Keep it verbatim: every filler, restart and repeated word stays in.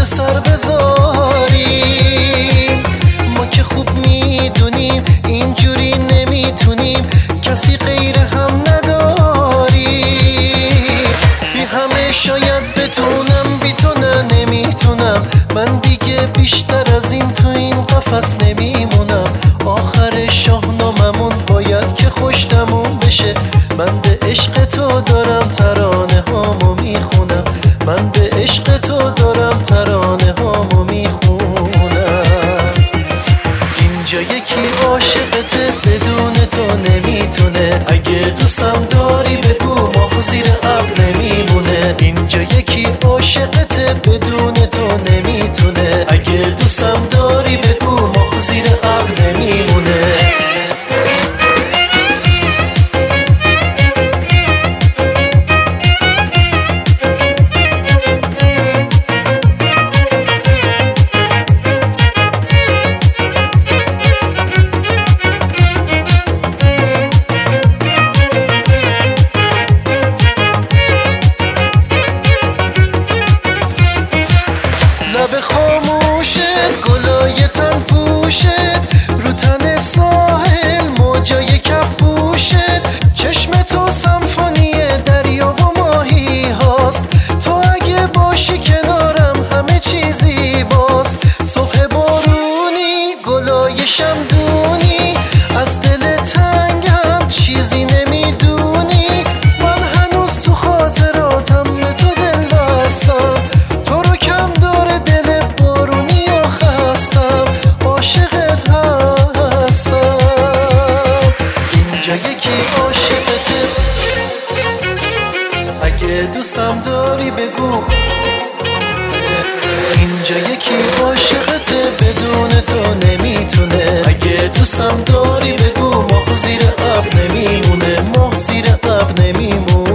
سر بذاریم. ما که خوب میدونیم اینجوری نمیتونیم، کسی غیر هم نداریم. بی همه شاید بتونم، بی تو نه نمیتونم. من دیگه بیشتر از این تو این قفس نمیمونم. آخر شاهناممون باید که خوش تموم بشه. من به عشق تو دارم ترانه هامو میخونم. من به عشق تو دارم ترانه هامو میخونم. اینجا یکی عاشقته بدون تو نمیتونه. اگه دوستم داری بگو ماه زیر ابر نمیمونه. اینجا یکی عاشقته بدون تو نمیتونه. اگه دوستم داری بگو ماه زیر ابر نمیمونه. لب خاموشت گلای تن پوشت، رو تن ساحل موجای کف پوشت. چشم تو سمفونی دریا و ماهی هاست. تو اگه باشی کنارم همه چیزی باست. صبح بارونی گلای شمدونی، از دل تنگم چیزی نمیدونی. من هنوز تو خاطراتم به تو دل بستم. تو رو کم داره دل بارونی و خستم. عاشقت هستم. اینجا یکی عاشقته. اگه دوستم داری بگو. اینجا یکی عاشقته بدون تو نمیتونه. اگه دوستم داری بگو ماه زیر ابر نمیمونه. ماه زیر ابر نمیمونه.